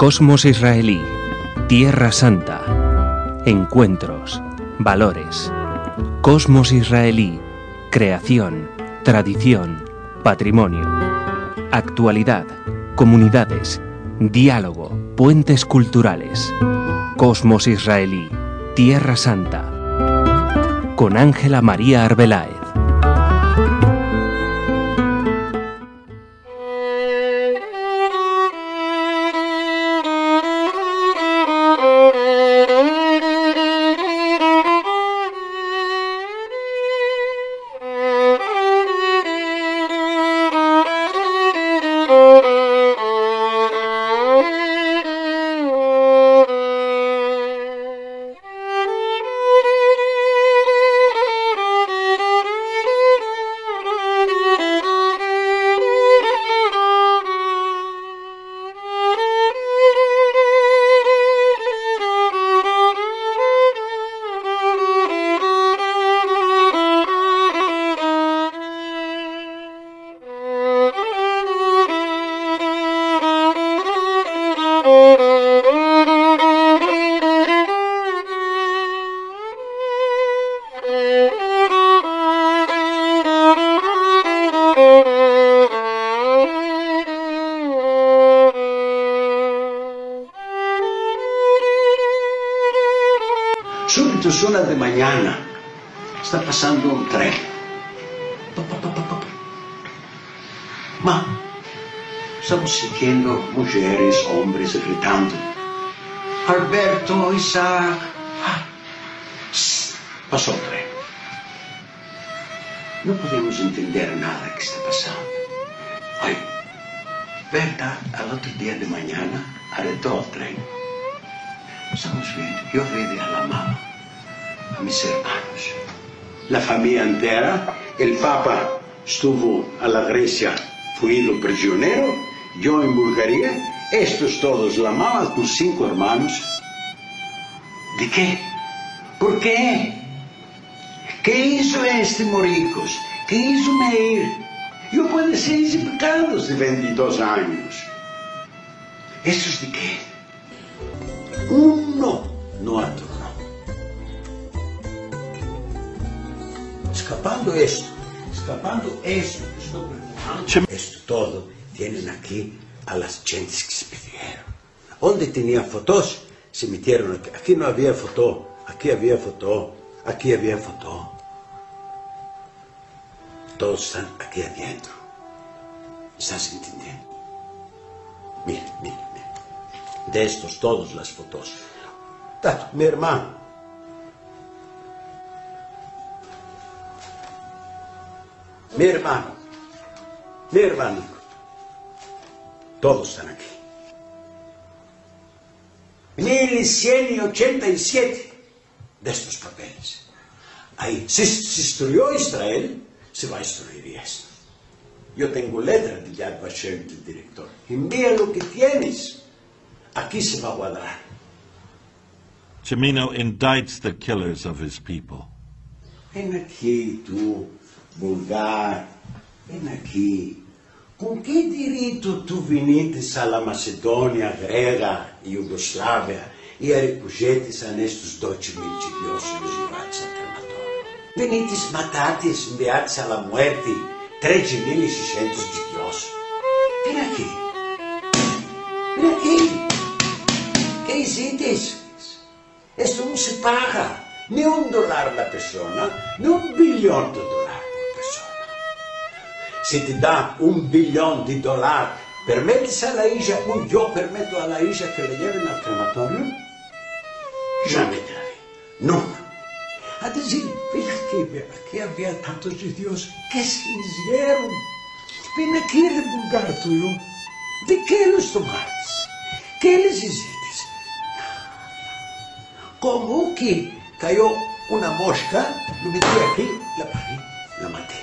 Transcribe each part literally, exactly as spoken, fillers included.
Cosmos israelí, Tierra Santa, encuentros, valores. Cosmos israelí, creación, tradición, patrimonio. Actualidad, comunidades, diálogo, puentes culturales. Cosmos israelí, Tierra Santa. Con Ángela María Arbeláez. Súbito suena de mañana, está pasando un tren. Pa, pa, pa, pa, pa. Ma, estamos sintiendo mujeres, hombres gritando. Alberto, Isaac. Ah, pasó el tren. No podemos entender nada que está pasando. Ay, verdad, al otro día de mañana arregló el tren. Estamos viendo, yo vi a la mamá, a mis hermanos, la familia entera. El Papa estuvo a la Grecia, fue ido prisionero, yo en Bulgaria, estos todos, la mamá con cinco hermanos. ¿De qué? ¿Por qué? ¿Qué hizo este moricos? ¿Qué hizo Meir? Yo puedo seis pecados de veintidós años. ¿Estos de qué? Uno no adornó. Escapando esto, escapando esto, esto, esto todo, tienen aquí a las gentes que se pidieron. ¿Dónde tenía fotos? Se metieron aquí. Aquí no había foto, aquí había foto, aquí había foto. Todos están aquí adentro. ¿Estás entendiendo? Mira, mira, mira. De estos todos las fotos. Ah, mi hermano. Mi hermano. Mi hermano. Todos están aquí. mil ciento ochenta y siete de estos papeles. Ahí, si se destruyó Israel, se va a destruir esto. Yo tengo letra de Yad Vashem, del director. Envía lo que tienes. Aquí se va a guardar. Cimino indicts the killers of his people. Ven aquí, tú, vulgar. Ven aquí. ¿Con qué derecho tú viniste a la Macedonia, Grega, Yugoslavia y refugiates a estos doce mil judíos llevados al crematorio? Viniste matates, enviados a la muerte, trece mil y seiscientos judíos. Ven aquí. Ven aquí. ¿Qué hiciste? Esto no se paga. Ni un dólar la persona, ni un billón de dólares por persona. Si te da un billón de dólares, ¿permites a la hija o yo permito a la hija que le lleven al crematorio? Jamais de la vida. Nunca. A decir, ven aquí, aquí había tantos judíos. ¿Qué se hicieron? Ven aquí a divulgar tuyo. ¿De qué los tomaste? ¿Qué les hiciste? Como que cayó una mosca, lo metí aquí, la paré, la maté.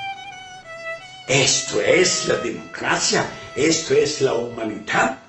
Esto es la democracia, esto es la humanidad.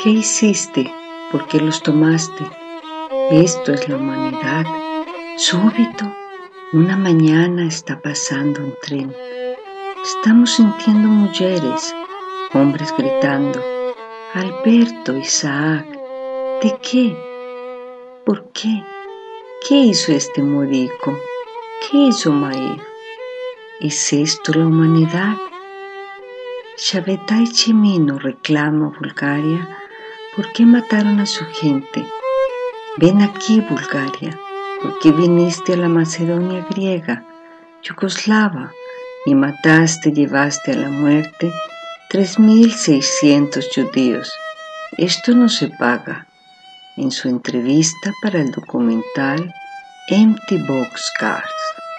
¿Qué hiciste? ¿Por qué los tomaste? Esto es la humanidad. Súbito, una mañana está pasando un tren. Estamos sintiendo mujeres, hombres gritando: Alberto, Isaac, ¿de qué? ¿Por qué? ¿Qué hizo este morico? ¿Qué hizo Maír? ¿Es esto la humanidad? Shavetai Chimino reclama a Bulgaria: ¿por qué mataron a su gente? Ven aquí, Bulgaria, ¿por qué viniste a la Macedonia griega, yugoslava, y mataste, llevaste a la muerte tres mil seiscientos judíos? Esto no se paga. En su entrevista para el documental Empty Boxcars.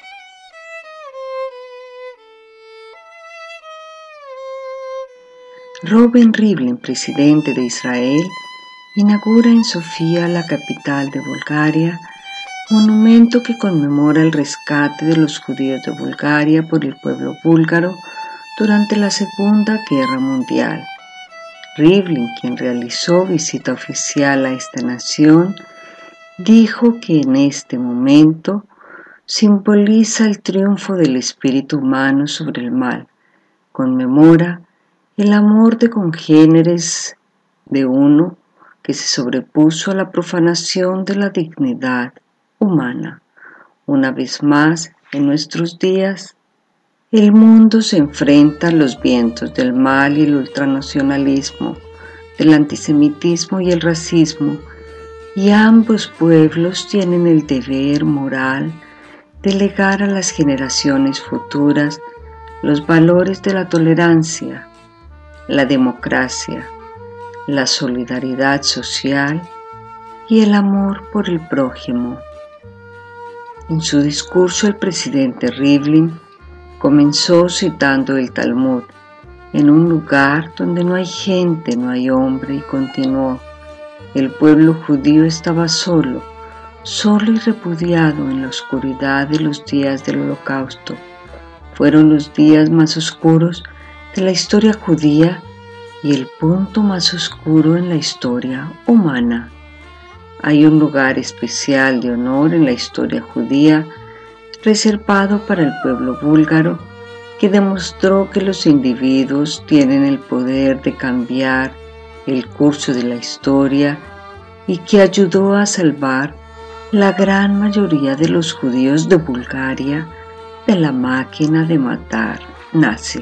Reuven Rivlin, presidente de Israel, inaugura en Sofía, la capital de Bulgaria, monumento que conmemora el rescate de los judíos de Bulgaria por el pueblo búlgaro durante la Segunda Guerra Mundial. Rivlin, quien realizó visita oficial a esta nación, dijo que en este momento simboliza el triunfo del espíritu humano sobre el mal, conmemora el amor de congéneres de uno que se sobrepuso a la profanación de la dignidad humana. Una vez más, en nuestros días, el mundo se enfrenta a los vientos del mal y el ultranacionalismo, del antisemitismo y el racismo, y ambos pueblos tienen el deber moral de legar a las generaciones futuras los valores de la tolerancia, la democracia, la solidaridad social y el amor por el prójimo. En su discurso, el presidente Rivlin comenzó citando el Talmud: en un lugar donde no hay gente, no hay hombre, y continuó: el pueblo judío estaba solo, solo y repudiado en la oscuridad de los días del Holocausto. Fueron los días más oscuros de la historia judía y el punto más oscuro en la historia humana. Hay un lugar especial de honor en la historia judía reservado para el pueblo búlgaro, que demostró que los individuos tienen el poder de cambiar el curso de la historia y que ayudó a salvar la gran mayoría de los judíos de Bulgaria de la máquina de matar nazi.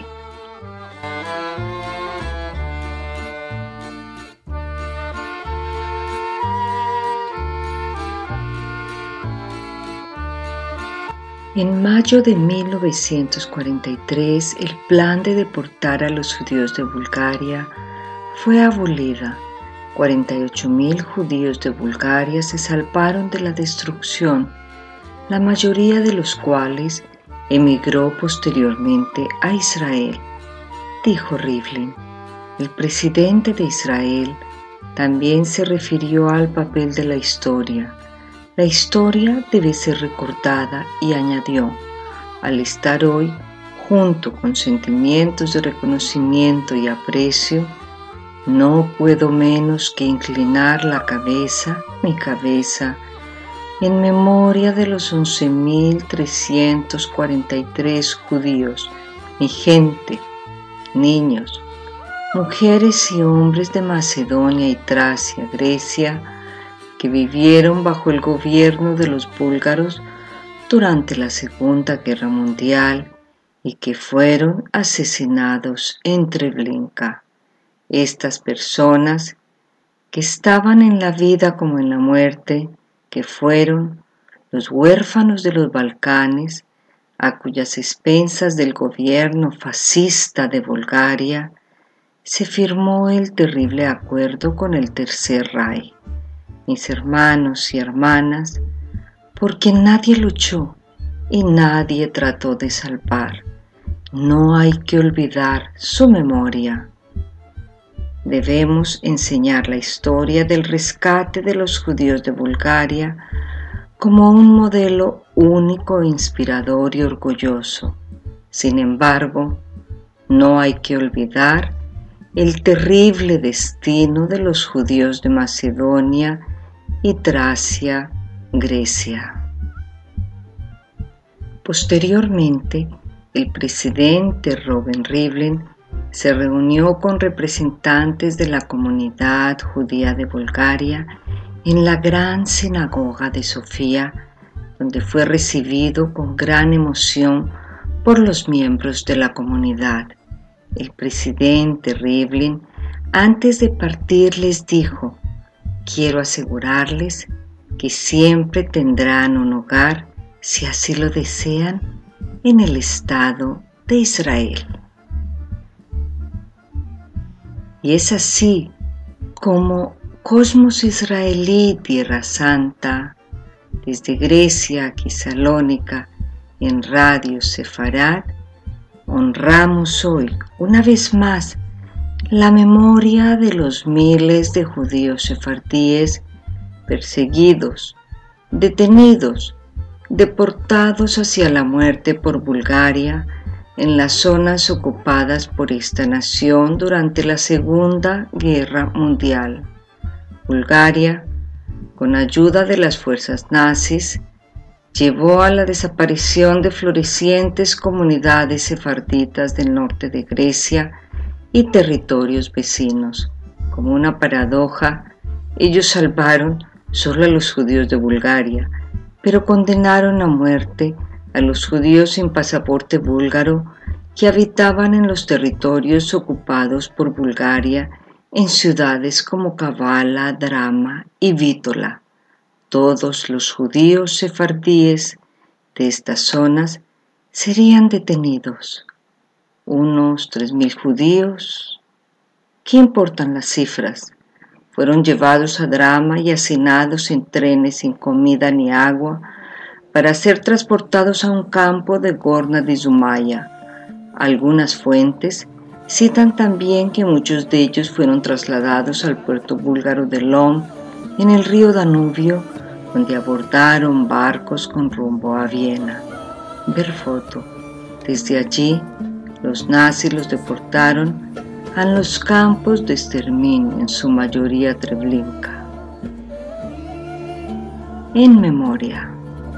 En mayo de mil novecientos cuarenta y tres, el plan de deportar a los judíos de Bulgaria fue abolida. cuarenta y ocho mil judíos de Bulgaria se salvaron de la destrucción, la mayoría de los cuales emigró posteriormente a Israel, dijo Rivlin. El presidente de Israel también se refirió al papel de la historia. La historia debe ser recordada y añadió: al estar hoy junto con sentimientos de reconocimiento y aprecio, no puedo menos que inclinar la cabeza, mi cabeza, en memoria de los once mil trescientos cuarenta y tres judíos, mi gente, niños, mujeres y hombres de Macedonia y Tracia, Grecia, que vivieron bajo el gobierno de los búlgaros durante la Segunda Guerra Mundial y que fueron asesinados en Treblinka. Estas personas, que estaban en la vida como en la muerte, que fueron los huérfanos de los Balcanes, a cuyas expensas del gobierno fascista de Bulgaria se firmó el terrible acuerdo con el Tercer Reich. Mis hermanos y hermanas, porque nadie luchó y nadie trató de salvar, no hay que olvidar su memoria. Debemos enseñar la historia del rescate de los judíos de Bulgaria como un modelo único, inspirador y orgulloso. Sin embargo, no hay que olvidar el terrible destino de los judíos de Macedonia y Tracia, Grecia. Posteriormente, el presidente Reuven Rivlin se reunió con representantes de la comunidad judía de Bulgaria en la gran sinagoga de Sofía, donde fue recibido con gran emoción por los miembros de la comunidad. El presidente Rivlin, antes de partir, les dijo: «Quiero asegurarles que siempre tendrán un hogar, si así lo desean, en el Estado de Israel». Y es así como Cosmos Israelí Tierra Santa, desde Grecia a Tesalónica, en Radio Sefarad, honramos hoy, una vez más, la memoria de los miles de judíos sefardíes perseguidos, detenidos, deportados hacia la muerte por Bulgaria en las zonas ocupadas por esta nación durante la Segunda Guerra Mundial. Bulgaria, con ayuda de las fuerzas nazis, llevó a la desaparición de florecientes comunidades sefarditas del norte de Grecia y territorios vecinos. Como una paradoja, ellos salvaron solo a los judíos de Bulgaria, pero condenaron a muerte a los judíos sin pasaporte búlgaro que habitaban en los territorios ocupados por Bulgaria en ciudades como Kavala, Drama y Vítola. Todos los judíos sefardíes de estas zonas serían detenidos. Unos tres mil judíos, ¿qué importan las cifras? Fueron llevados a Drama y hacinados en trenes sin comida ni agua para ser transportados a un campo de Gorna de Zumaya. Algunas fuentes citan también que muchos de ellos fueron trasladados al puerto búlgaro de Lom, en el río Danubio, donde abordaron barcos con rumbo a Viena. Ver foto. Desde allí, los nazis los deportaron a los campos de exterminio, en su mayoría Treblinka. En memoria.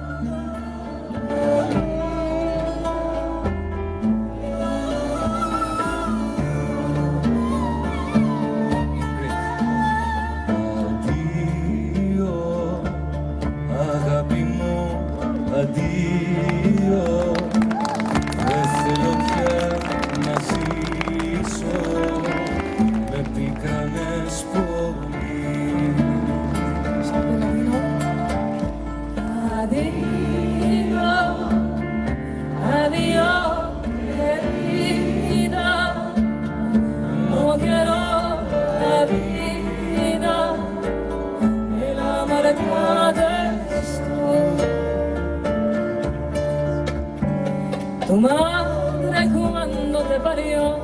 Tu madre cuando te parió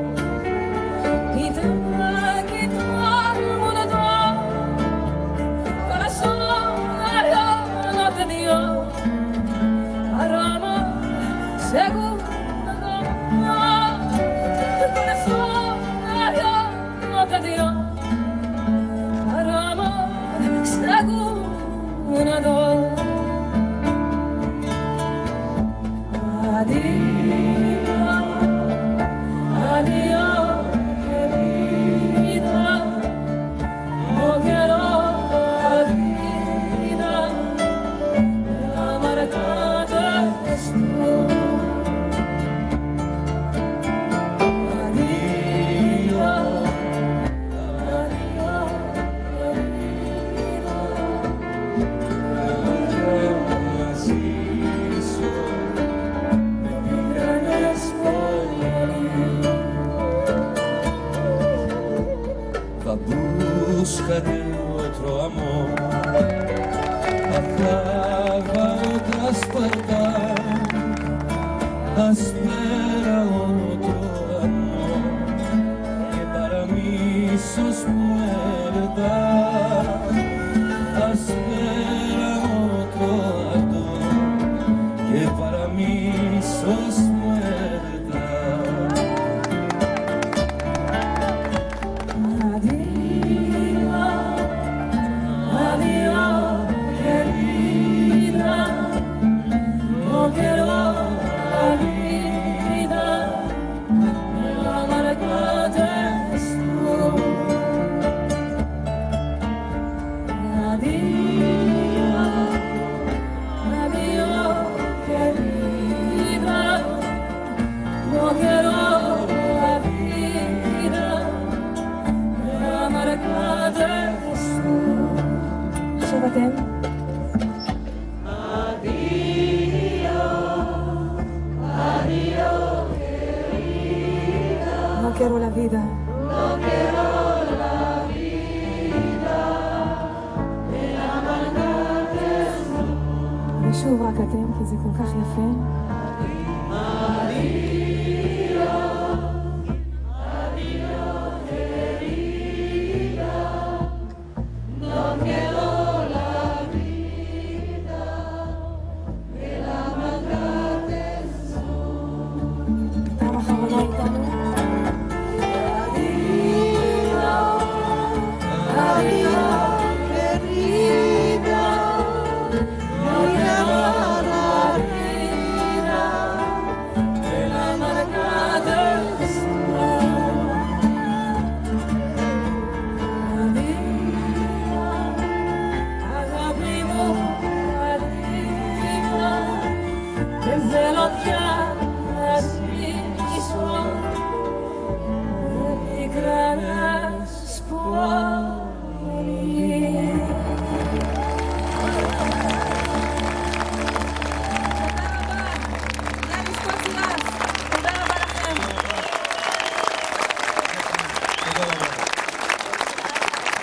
y te quitó el mundo, corazón no te dio para amor seguro. Tu corazón no te dio para amor seguro. Adiós, adiós, querida, no quiero la vida, la marcada estoy. Adiós, adiós, querida, yo así soy. Búscate otro amor, acaba otras puertas, espera otro amor, que para mí sos muerta, espera otro amor, que para mí sos muerta. אתם? No quiero la vida. No quiero la vida. ושוב רק אתם, כי זה כל כך יפה. Sport